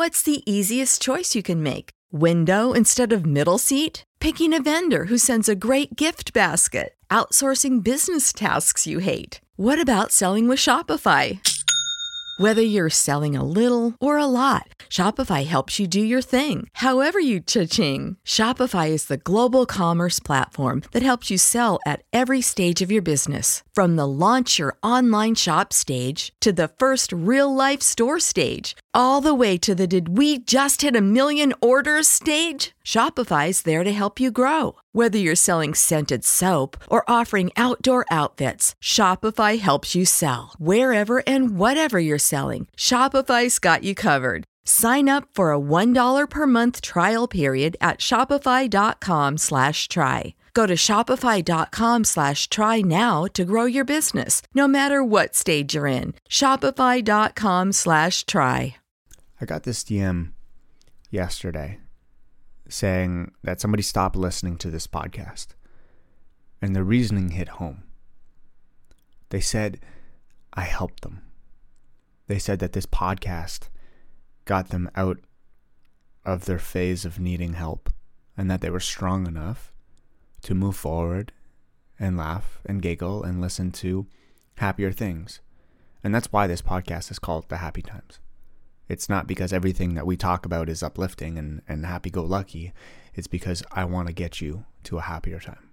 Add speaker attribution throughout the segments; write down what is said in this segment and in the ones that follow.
Speaker 1: What's the easiest choice you can make? Window instead of middle seat? Picking a vendor who sends a great gift basket? Outsourcing business tasks you hate? What about selling with Shopify? Whether you're selling a little or a lot, Shopify helps you do your thing, however you cha-ching. Shopify is the global commerce platform that helps you sell at every stage of your business. From the launch your online shop stage to the first real-life store stage, all the way to the did we just hit a million orders stage. Shopify's there to help you grow. Whether you're selling scented soap or offering outdoor outfits, Shopify helps you sell. Wherever and whatever you're selling, Shopify's got you covered. Sign up for a $1 per month trial period at shopify.com/try. Go to shopify.com/try now to grow your business, no matter what stage you're in. Shopify.com/try.
Speaker 2: I got this DM yesterday saying that somebody stopped listening to this podcast, and the reasoning hit home. They said I helped them. They said that this podcast got them out of their phase of needing help, and that they were strong enough to move forward and laugh and giggle and listen to happier things. And that's why this podcast is called The Happy Times. It's not because everything that we talk about is uplifting and happy-go-lucky. It's because I want to get you to a happier time.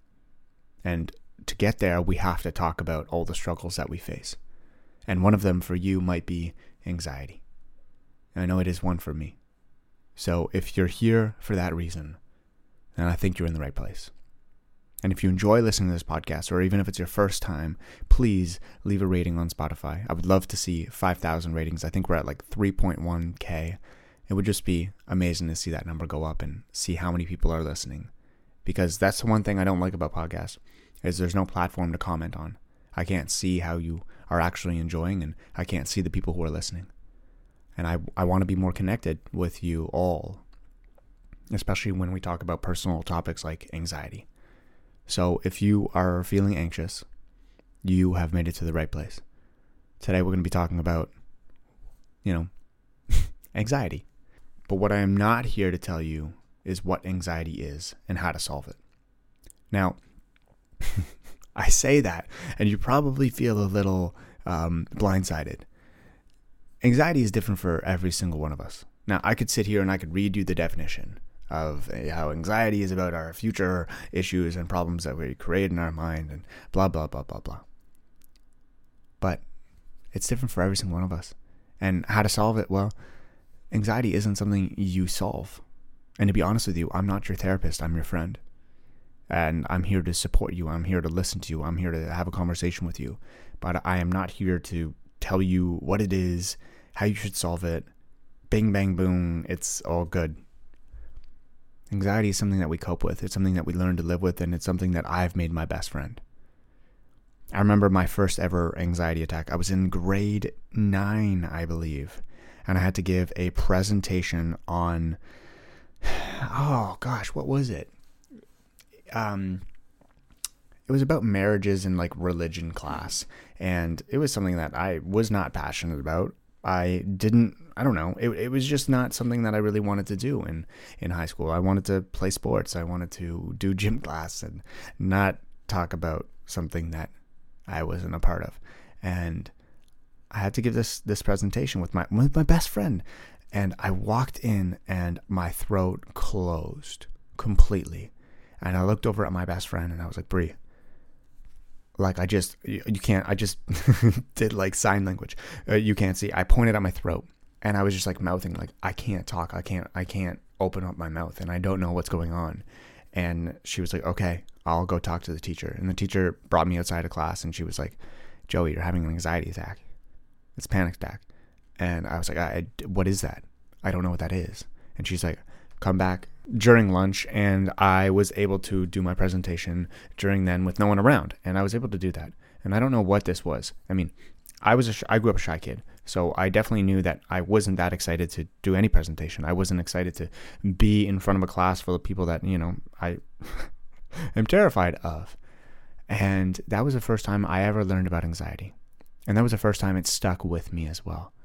Speaker 2: And to get there, we have to talk about all the struggles that we face. And one of them for you might be anxiety. And I know it is one for me. So if you're here for that reason, then I think you're in the right place. And if you enjoy listening to this podcast, or even if it's your first time, please leave a rating on Spotify. I would love to see 5,000 ratings. I think we're at like 3.1K. It would just be amazing to see that number go up and see how many people are listening. Because that's the one thing I don't like about podcasts, is there's no platform to comment on. I can't see how you are actually enjoying, and I can't see the people who are listening. And I want to be more connected with you all, especially when we talk about personal topics like anxiety. So if you are feeling anxious, you have made it to the right place. Today we're going to be talking about, anxiety. But what I am not here to tell you is what anxiety is and how to solve it. Now, I say that, and you probably feel a little blindsided. Anxiety is different for every single one of us. Now, I could sit here and I could read you the definition of how anxiety is about our future issues and problems that we create in our mind and blah, blah, blah, blah, blah. But it's different for every single one of us. And how to solve it? Well, anxiety isn't something you solve. And to be honest with you, I'm not your therapist. I'm your friend. And I'm here to support you. I'm here to listen to you. I'm here to have a conversation with you. But I am not here to tell you what it is, how you should solve it. Bing, bang, boom. It's all good. Anxiety is something that we cope with. It's something that we learn to live with, and it's something that I've made my best friend. I remember my first ever anxiety attack. I was in grade 9, I believe, and I had to give a presentation on, what was it? It was about marriages in like religion class, and it was something that I was not passionate about. It was just not something that I really wanted to do in high school. I wanted to play sports. I wanted to do gym class and not talk about something that I wasn't a part of. And I had to give this presentation with my best friend. And I walked in and my throat closed completely. And I looked over at my best friend and I was like, Bree, I just did like sign language. You can't see. I pointed at my throat and I was just like mouthing, like, I can't talk. I can't open up my mouth and I don't know what's going on. And she was like, okay, I'll go talk to the teacher. And the teacher brought me outside of class and she was like, Joey, you're having an anxiety attack. It's a panic attack. And I was like, what is that? I don't know what that is. And she's like, come back during lunch, and I was able to do my presentation during then with no one around, and I was able to do that. And I don't know what this was. I mean, I grew up a shy kid, so I definitely knew that I wasn't that excited to do any presentation. I wasn't excited to be in front of a class full of people that, I am terrified of. And that was the first time I ever learned about anxiety. And that was the first time it stuck with me as well.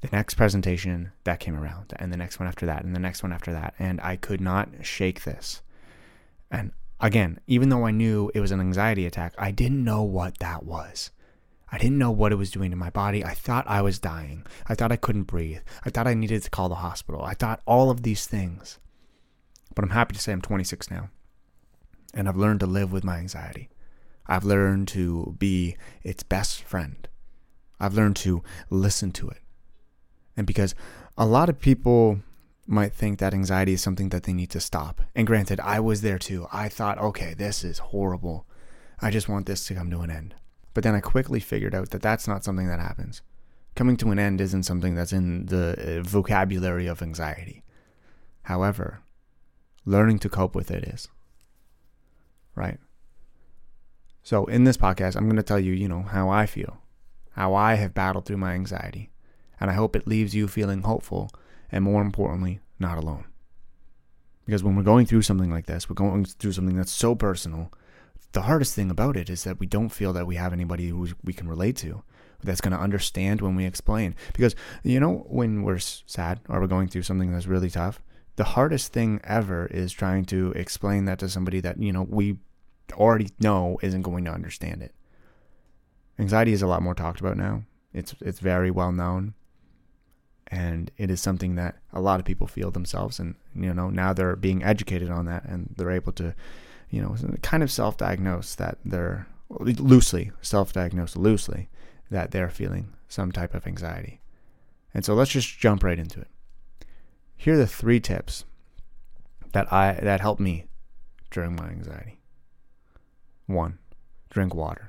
Speaker 2: the next presentation that came around, and the next one after that, and the next one after that, and I could not shake this. And again, even though I knew it was an anxiety attack, I didn't know what that was. I didn't know what it was doing to my body. I thought I was dying. I thought I couldn't breathe. I thought I needed to call the hospital. I thought all of these things. But I'm happy to say I'm 26 now, and I've learned to live with my anxiety. I've learned to be its best friend. I've learned to listen to it. And because a lot of people might think that anxiety is something that they need to stop. And granted, I was there too. I thought, okay, this is horrible. I just want this to come to an end. But then I quickly figured out that that's not something that happens. Coming to an end isn't something that's in the vocabulary of anxiety. However, learning to cope with it is. Right? So in this podcast, I'm going to tell you, how I feel, how I have battled through my anxiety. And I hope it leaves you feeling hopeful and, more importantly, not alone. Because when we're going through something like this, we're going through something that's so personal. The hardest thing about it is that we don't feel that we have anybody who we can relate to, that's going to understand when we explain. Because, when we're sad or we're going through something that's really tough, the hardest thing ever is trying to explain that to somebody that, we already know isn't going to understand it. Anxiety is a lot more talked about now. It's very well known. And it is something that a lot of people feel themselves. And, now they're being educated on that, and they're able to kind of self-diagnose that they're loosely that they're feeling some type of anxiety. And so let's just jump right into it. Here are the 3 tips that helped me during my anxiety. 1, drink water.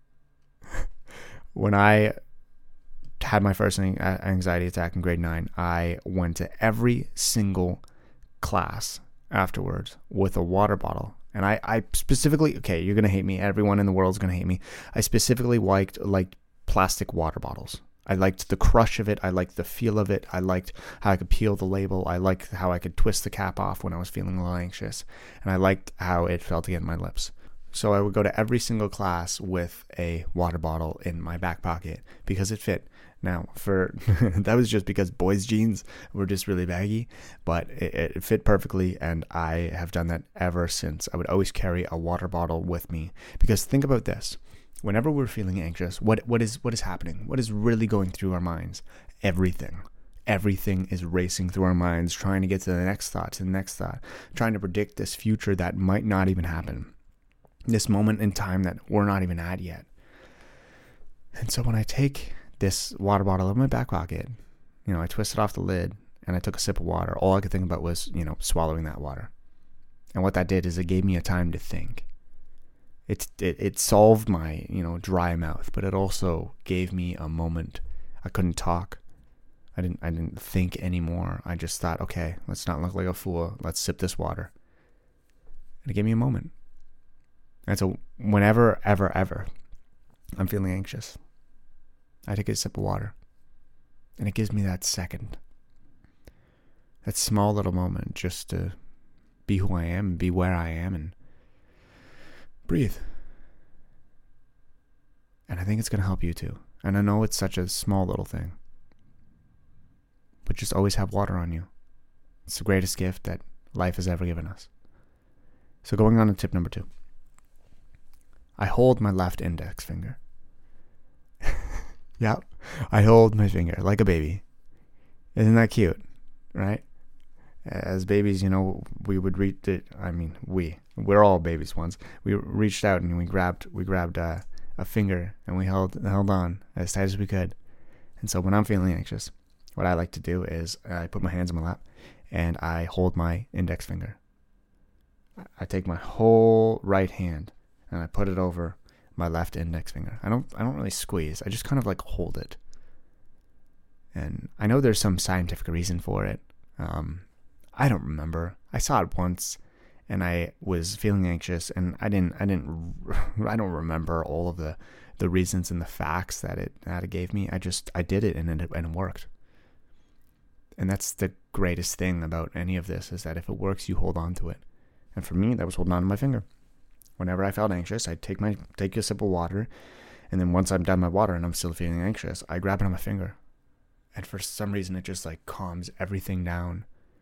Speaker 2: When I had my first anxiety attack in grade 9, I went to every single class afterwards with a water bottle. And I specifically, okay, you're going to hate me. Everyone in the world is going to hate me. I specifically liked plastic water bottles. I liked the crush of it. I liked the feel of it. I liked how I could peel the label. I liked how I could twist the cap off when I was feeling a little anxious. And I liked how it felt against my lips. So I would go to every single class with a water bottle in my back pocket because it fit. Now, that was just because boys' jeans were just really baggy, but it fit perfectly, and I have done that ever since. I would always carry a water bottle with me, because think about this. Whenever we're feeling anxious, what is happening? What is really going through our minds? Everything. Everything is racing through our minds, trying to get to the next thought, trying to predict this future that might not even happen. This moment in time that we're not even at yet. And so when I take this water bottle in my back pocket, I twisted off the lid and I took a sip of water. All I could think about was, swallowing that water. And what that did is it gave me a time to think. It solved my, dry mouth, but it also gave me a moment. I couldn't talk. I didn't think anymore. I just thought, okay, let's not look like a fool. Let's sip this water. And it gave me a moment. And so whenever, ever, I'm feeling anxious, I take a sip of water, and it gives me that second, that small little moment just to be who I am and be where I am and breathe. And I think it's going to help you too. And I know it's such a small little thing, but just always have water on you. It's the greatest gift that life has ever given us. So going on to tip number 2. I hold my left index finger. Yep, I hold my finger like a baby. Isn't that cute, right? As babies, we would reach it. We're all babies once. We reached out and we grabbed a finger and we held on as tight as we could. And so when I'm feeling anxious, what I like to do is I put my hands in my lap and I hold my index finger. I take my whole right hand and I put it over my left index finger. I don't really squeeze. I just kind of hold it. And I know there's some scientific reason for it. I don't remember. I saw it once and I was feeling anxious and I don't remember all of the reasons and the facts that it gave me. I did it and it worked. And that's the greatest thing about any of this, is that if it works, you hold on to it. And for me, that was holding on to my finger. Whenever I felt anxious, I'd take a sip of water, and then once I'm done my water and I'm still feeling anxious, I grab it on my finger. And for some reason, it just like calms everything down.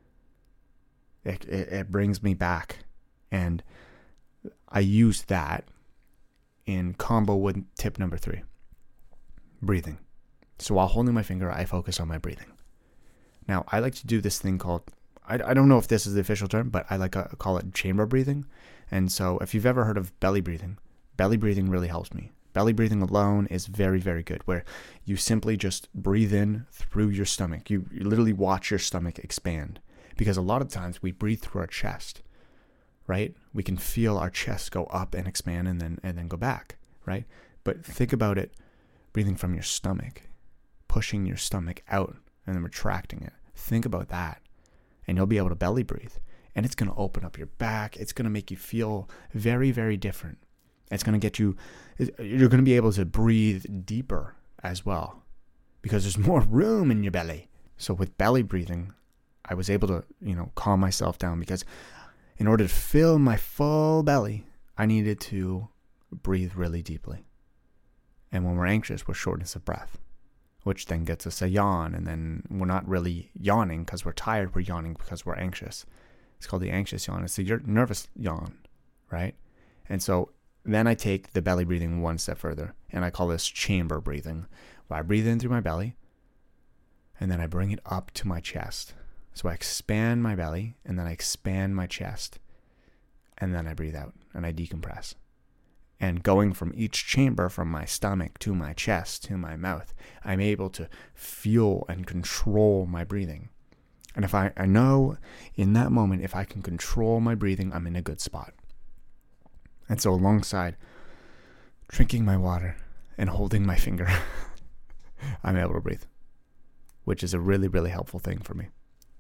Speaker 2: It brings me back. And I use that in combo with tip number 3, breathing. So while holding my finger, I focus on my breathing. Now, I like to do this thing called, I don't know if this is the official term, but I like to call it chamber breathing. And so if you've ever heard of belly breathing really helps me. Belly breathing alone is very, very good, where you simply just breathe in through your stomach. You literally watch your stomach expand, because a lot of times we breathe through our chest, right? We can feel our chest go up and expand and then go back, right? But think about it, breathing from your stomach, pushing your stomach out and then retracting it. Think about that, and you'll be able to belly breathe, and it's going to open up your back. It's going to make you feel very, very different. It's going to get you, you're going to be able to breathe deeper as well, because there's more room in your belly. So with belly breathing, I was able to, calm myself down, because in order to fill my full belly, I needed to breathe really deeply. And when we're anxious, we're shortness of breath, which then gets us a yawn. And then we're not really yawning because we're tired. We're yawning because we're anxious. It's called the anxious yawn. It's the nervous yawn, right? And so then I take the belly breathing one step further, and I call this chamber breathing, where I breathe in through my belly, and then I bring it up to my chest. So I expand my belly, and then I expand my chest, and then I breathe out, and I decompress. And going from each chamber, from my stomach to my chest to my mouth, I'm able to feel and control my breathing. And if I know in that moment, if I can control my breathing, I'm in a good spot. And so alongside drinking my water and holding my finger, I'm able to breathe, which is a really, really helpful thing for me.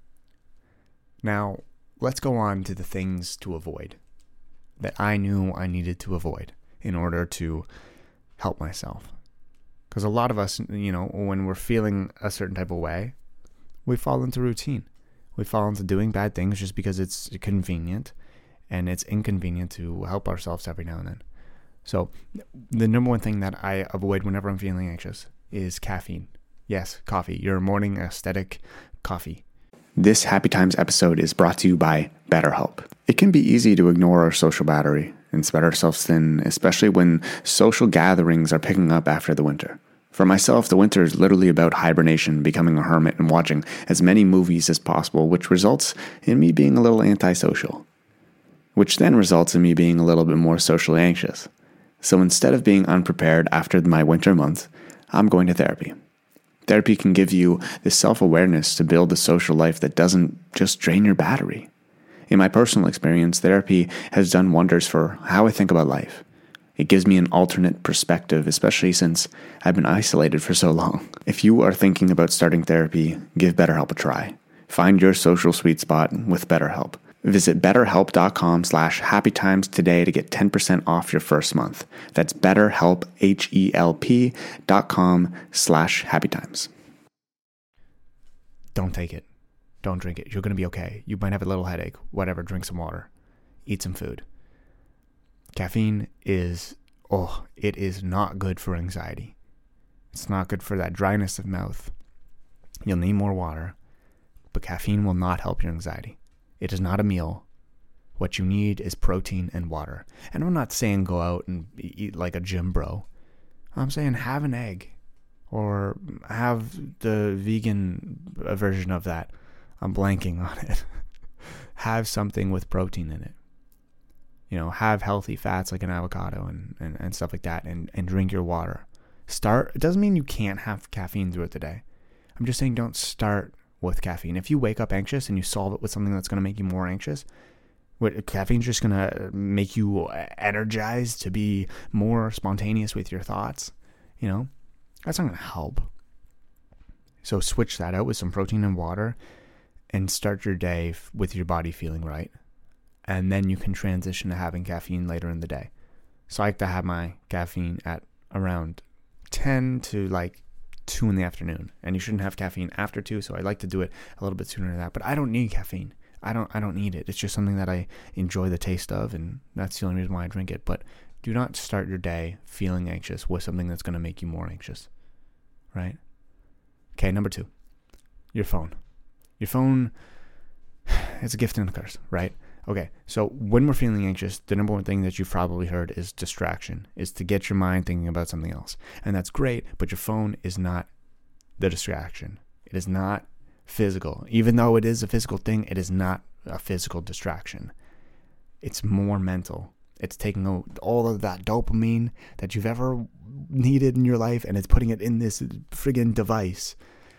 Speaker 2: Now, let's go on to the things to avoid that I knew I needed to avoid in order to help myself. Because a lot of us, when we're feeling a certain type of way, we fall into routine. We fall into doing bad things just because it's convenient, and it's inconvenient to help ourselves every now and then. So the number one thing that I avoid whenever I'm feeling anxious is caffeine. Yes, coffee, your morning aesthetic coffee. This Happy Times episode is brought to you by BetterHelp. It can be easy to ignore our social battery and spread ourselves thin, especially when social gatherings are picking up after the winter. For myself, the winter is literally about hibernation, becoming a hermit, and watching as many movies as possible, which results in me being a little antisocial, which then results in me being a little bit more socially anxious. So instead of being unprepared after my winter months, I'm going to therapy. Therapy can give you the self-awareness to build a social life that doesn't just drain your battery. In my personal experience, therapy has done wonders for how I think about life. It gives me an alternate perspective, especially since I've been isolated for so long. If you are thinking about starting therapy, give BetterHelp a try. Find your social sweet spot with BetterHelp. Visit betterhelp.com/happytimes today to get 10% off your first month. That's betterhelp, HELP.com/happytimes. Don't take it. Don't drink it. You're going to be okay. You might have a little headache. Whatever. Drink some water. Eat some food. Caffeine is, it is not good for anxiety. It's not good for that dryness of mouth. You'll need more water, but caffeine will not help your anxiety. It is not a meal. What you need is protein and water. And I'm not saying go out and eat like a gym bro. I'm saying have an egg, or have the vegan version of that. I'm blanking on it. Have something with protein in it. Have healthy fats like an avocado and stuff like that, and drink your water. It doesn't mean you can't have caffeine throughout the day. I'm just saying don't start with caffeine. If you wake up anxious and you solve it with something that's going to make you more anxious, caffeine's just going to make you energized to be more spontaneous with your thoughts. That's not going to help. So switch that out with some protein and water and start your day with your body feeling right. And then you can transition to having caffeine later in the day. So I like to have my caffeine at around 10 to 2 in the afternoon. And you shouldn't have caffeine after 2, so I like to do it a little bit sooner than that. But I don't need caffeine. I don't need it. It's just something that I enjoy the taste of, and that's the only reason why I drink it. But do not start your day feeling anxious with something that's going to make you more anxious. Right? Okay, number 2. Your phone. Your phone, it's a gift and a curse, right? Okay, so when we're feeling anxious, the number one thing that you've probably heard is distraction, is to get your mind thinking about something else. And that's great, but your phone is not the distraction. It is not physical. Even though it is a physical thing, it is not a physical distraction. It's more mental. It's taking all of that dopamine that you've ever needed in your life, and it's putting it in this friggin' device.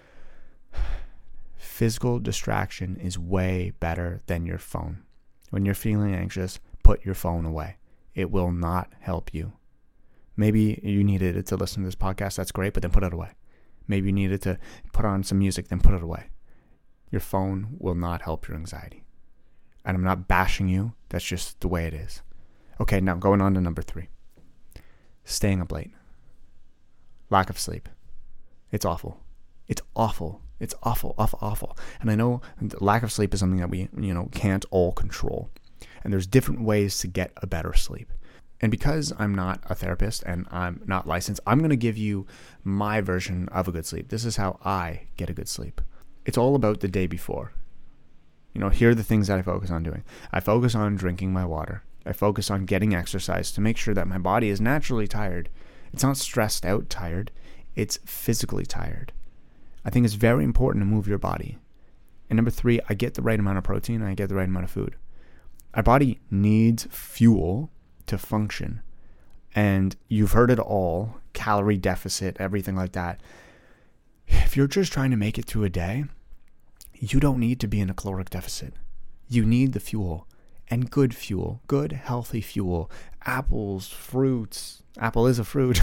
Speaker 2: Physical distraction is way better than your phone. When you're feeling anxious, put your phone away. It will not help you. Maybe you needed it to listen to this podcast. That's great, but then put it away. Maybe you needed to put on some music, then put it away. Your phone will not help your anxiety. And I'm not bashing you. That's just the way it is. Okay, now going on to number 3. Staying up late. Lack of sleep. It's awful. It's awful. It's awful. And I know lack of sleep is something that we, can't all control. And there's different ways to get a better sleep. And because I'm not a therapist and I'm not licensed, I'm going to give you my version of a good sleep. This is how I get a good sleep. It's all about the day before. Here are the things that I focus on doing. I focus on drinking my water. I focus on getting exercise to make sure that my body is naturally tired. It's not stressed out tired. It's physically tired. I think it's very important to move your body. And number 3, I get the right amount of protein and I get the right amount of food. Our body needs fuel to function. And you've heard it all, calorie deficit, everything like that. If you're just trying to make it through a day, you don't need to be in a caloric deficit. You need the fuel, and good fuel, good healthy fuel. Apples, fruits, apple is a fruit.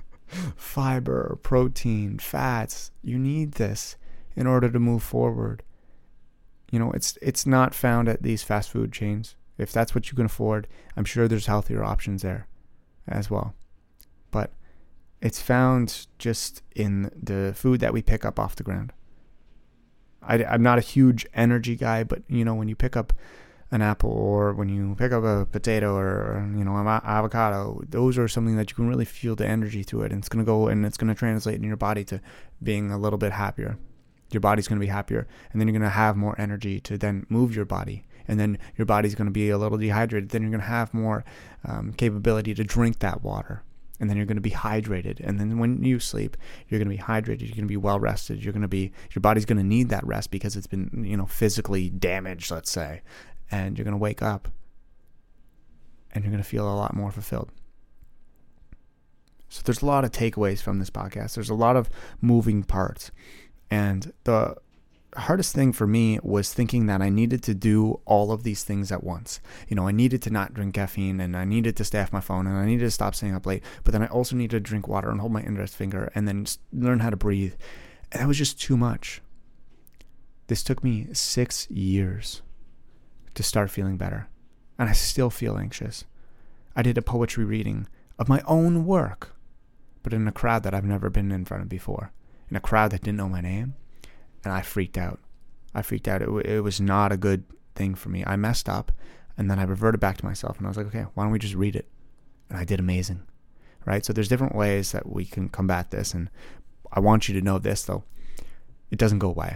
Speaker 2: Fiber, protein, fats. You need this in order to move forward. It's not found at these fast food chains. If that's what you can afford, I'm sure there's healthier options there as well. But it's found just in the food that we pick up off the ground. I'm not a huge energy guy, but when you pick up an apple or when you pick up a potato or an avocado, those are something that you can really feel the energy through it, and it's going to go and it's going to translate in your body to being a little bit happier. Your body's going to be happier, and then you're going to have more energy to then move your body, and then your body's going to be a little dehydrated. Then you're going to have more capability to drink that water, and then you're going to be hydrated. And then when you sleep, you're going to be hydrated. You're going to be well rested. Your body's going to need that rest because it's been physically damaged, let's say. And you're going to wake up and you're going to feel a lot more fulfilled. So there's a lot of takeaways from this podcast. There's a lot of moving parts. And the hardest thing for me was thinking that I needed to do all of these things at once. I needed to not drink caffeine, and I needed to stay off my phone, and I needed to stop staying up late. But then I also needed to drink water and hold my index finger and then learn how to breathe. And that was just too much. This took me 6 years to start feeling better, and I still feel anxious. I did a poetry reading of my own work, but in a crowd that I've never been in front of before, in a crowd that didn't know my name, and I freaked out. It was not a good thing for me. I messed up, and then I reverted back to myself, and I was like, okay, why don't we just read it? And I did amazing, right? So there's different ways that we can combat this, and I want you to know this, though. It doesn't go away.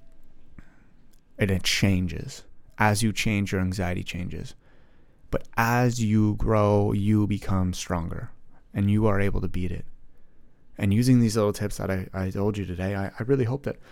Speaker 2: It changes. As you change, your anxiety changes. But as you grow, you become stronger, and you are able to beat it. And using these little tips that I told you today, I really hope that,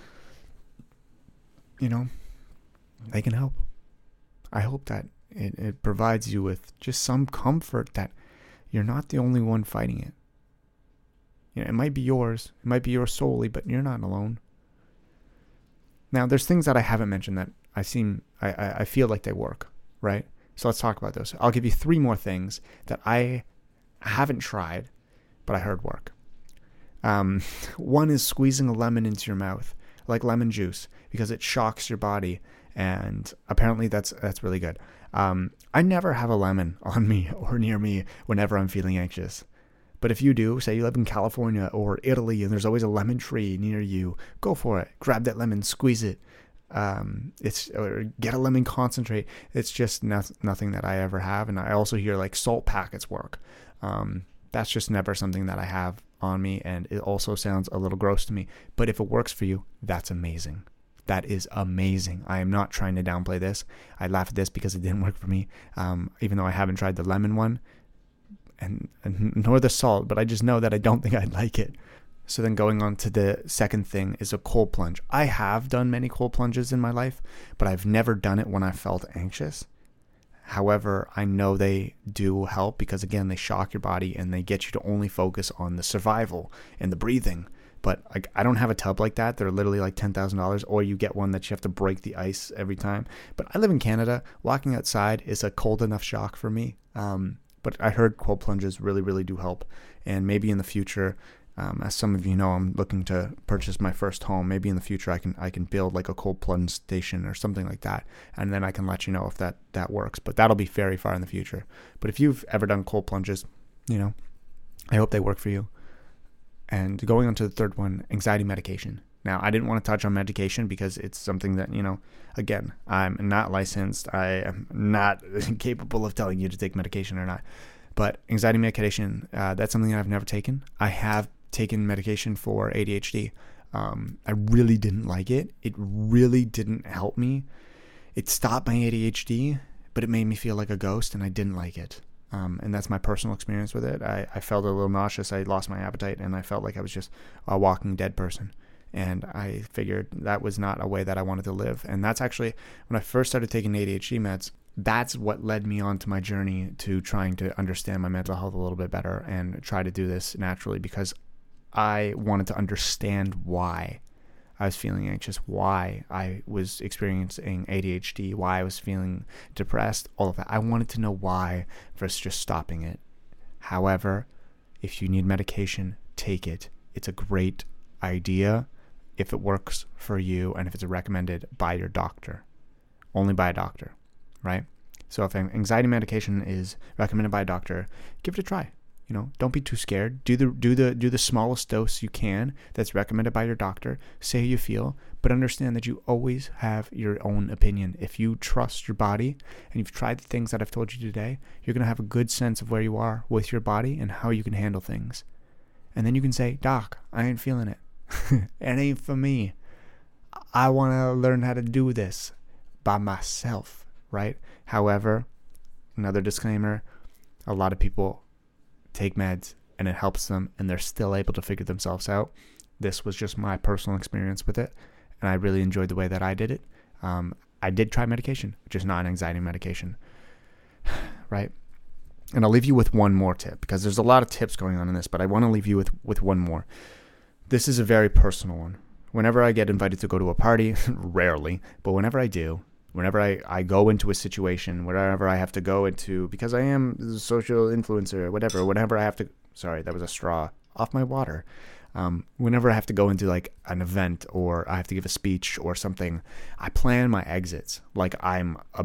Speaker 2: they can help. I hope that it provides you with just some comfort that you're not the only one fighting it. It might be yours. It might be yours solely, but you're not alone. Now, there's things that I haven't mentioned that I feel like they work, right? So let's talk about those. I'll give you 3 more things that I haven't tried, but I heard work. One is squeezing a lemon into your mouth, like lemon juice, because it shocks your body, and apparently that's really good. I never have a lemon on me or near me whenever I'm feeling anxious. But if you do, say you live in California or Italy and there's always a lemon tree near you, go for it. Grab that lemon, squeeze it. Or get a lemon concentrate. It's just nothing that I ever have. And I also hear like salt packets work. That's just never something that I have on me, and it also sounds a little gross to me. But if it works for you, that's amazing. That is amazing. I am not trying to downplay this. I laugh at this because it didn't work for me, even though I haven't tried the lemon one and nor the salt, but I just know that I don't think I'd like it. So then going on to the second thing is a cold plunge. I have done many cold plunges in my life, but I've never done it when I felt anxious. However, I know they do help because, again, they shock your body and they get you to only focus on the survival and the breathing. But I don't have a tub like that. They're literally like $10,000, or you get one that you have to break the ice every time. But I live in Canada. Walking outside is a cold enough shock for me. But I heard cold plunges really, really do help. And maybe in the future, as some of you know, I'm looking to purchase my first home. Maybe in the future I can build like a cold plunge station or something like that. And then I can let you know if that works. But that'll be very far in the future. But if you've ever done cold plunges, I hope they work for you. And going on to the third one, anxiety medication. Now, I didn't want to touch on medication because it's something that, again, I'm not licensed. I am not capable of telling you to take medication or not. But anxiety medication, that's something that I've never taken. I have taken medication for ADHD. I really didn't like it. It really didn't help me. It stopped my ADHD, but it made me feel like a ghost, and I didn't like it. And that's my personal experience with it. I felt a little nauseous. I lost my appetite, and I felt like I was just a walking dead person. And I figured that was not a way that I wanted to live. And that's actually, when I first started taking ADHD meds, that's what led me on to my journey to trying to understand my mental health a little bit better and try to do this naturally, because I wanted to understand why I was feeling anxious, why I was experiencing ADHD, why I was feeling depressed, all of that. I wanted to know why versus just stopping it. However, if you need medication, take it. It's a great idea if it works for you and if it's recommended by your doctor. Only by a doctor, right? So if anxiety medication is recommended by a doctor, give it a try. Don't be too scared. Do the smallest dose you can that's recommended by your doctor. Say how you feel, but understand that you always have your own opinion. If you trust your body and you've tried the things that I've told you today, you're going to have a good sense of where you are with your body and how you can handle things. And then you can say, Doc, I ain't feeling it. It ain't for me. I want to learn how to do this by myself, right? However, another disclaimer, a lot of people take meds and it helps them and they're still able to figure themselves out. This was just my personal experience with it, and I really enjoyed the way that I did it. I did try medication, just not an anxiety medication, right? And I'll leave you with one more tip, because there's a lot of tips going on in this, but I want to leave you with one more. This is a very personal one. Whenever I get invited to go to a party, rarely, but whenever I do, whenever I go into a situation, wherever I have to go into, because I am a social influencer, whenever I have to, sorry, that was a straw off my water. Whenever I have to go into like an event or I have to give a speech or something, I plan my exits like I'm a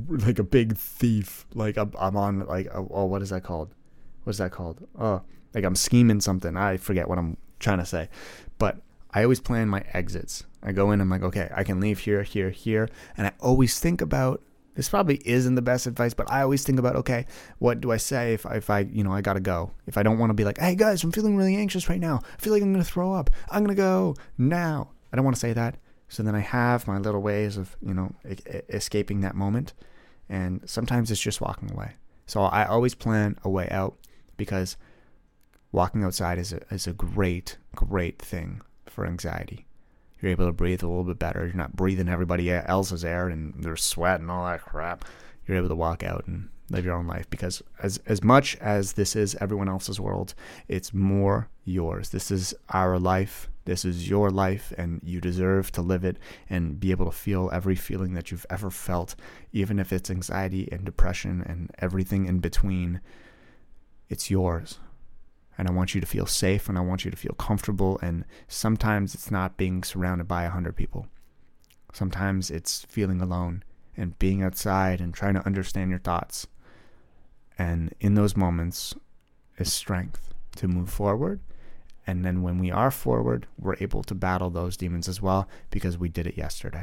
Speaker 2: big thief. Like I'm on like, what is that called? What's that called? Like I'm scheming something. I forget what I'm trying to say, but I always plan my exits. I go in, I'm like, okay, I can leave here, here, here. And I always think about, this probably isn't the best advice, but I always think about, okay, what do I say if I I gotta go? If I don't want to be like, hey guys, I'm feeling really anxious right now. I feel like I'm going to throw up. I'm going to go now. I don't want to say that. So then I have my little ways of, escaping that moment. And sometimes it's just walking away. So I always plan a way out, because walking outside is a great, great thing for anxiety. You're able to breathe a little bit better. You're not breathing everybody else's air and there's sweat and all that crap. You're able to walk out and live your own life, because as much as this is everyone else's world, it's more yours. This is our life. This is your life, and you deserve to live it and be able to feel every feeling that you've ever felt, even if it's anxiety and depression and everything in between. It's yours. And I want you to feel safe, and I want you to feel comfortable. And sometimes it's not being surrounded by 100 people. Sometimes it's feeling alone and being outside and trying to understand your thoughts. And in those moments is strength to move forward. And then when we are forward, we're able to battle those demons as well, because we did it yesterday.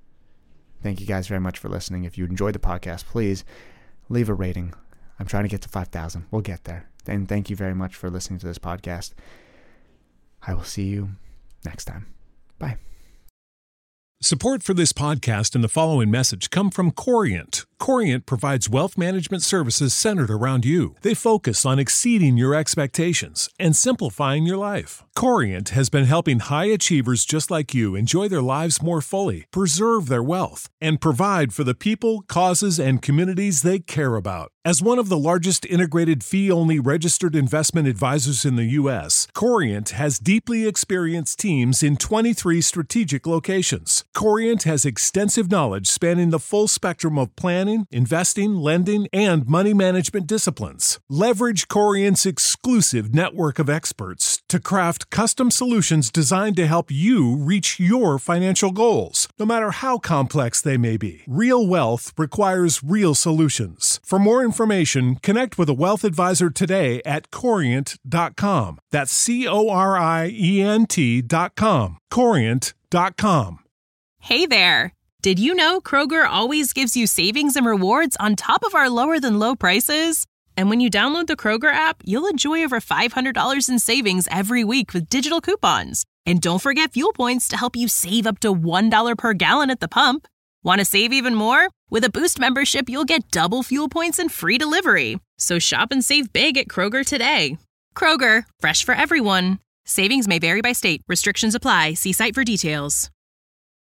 Speaker 2: Thank you guys very much for listening. If you enjoyed the podcast, please leave a rating. I'm trying to get to 5,000. We'll get there. And thank you very much for listening to this podcast. I will see you next time. Bye.
Speaker 3: Support for this podcast and the following message come from Corient. Corient provides wealth management services centered around you. They focus on exceeding your expectations and simplifying your life. Corient has been helping high achievers just like you enjoy their lives more fully, preserve their wealth, and provide for the people, causes, and communities they care about. As one of the largest integrated fee-only registered investment advisors in the U.S., Corient has deeply experienced teams in 23 strategic locations. Corient has extensive knowledge spanning the full spectrum of planning, investing, lending, and money management disciplines. Leverage Corient's exclusive network of experts to craft custom solutions designed to help you reach your financial goals, no matter how complex they may be. Real wealth requires real solutions. For more information, connect with a wealth advisor today at Corient.com. That's Corient.com. Corient.com.
Speaker 4: Hey there! Did you know Kroger always gives you savings and rewards on top of our lower-than-low prices? And when you download the Kroger app, you'll enjoy over $500 in savings every week with digital coupons. And don't forget fuel points to help you save up to $1 per gallon at the pump. Want to save even more? With a Boost membership, you'll get double fuel points and free delivery. So shop and save big at Kroger today. Kroger, fresh for everyone. Savings may vary by state. Restrictions apply. See site for details.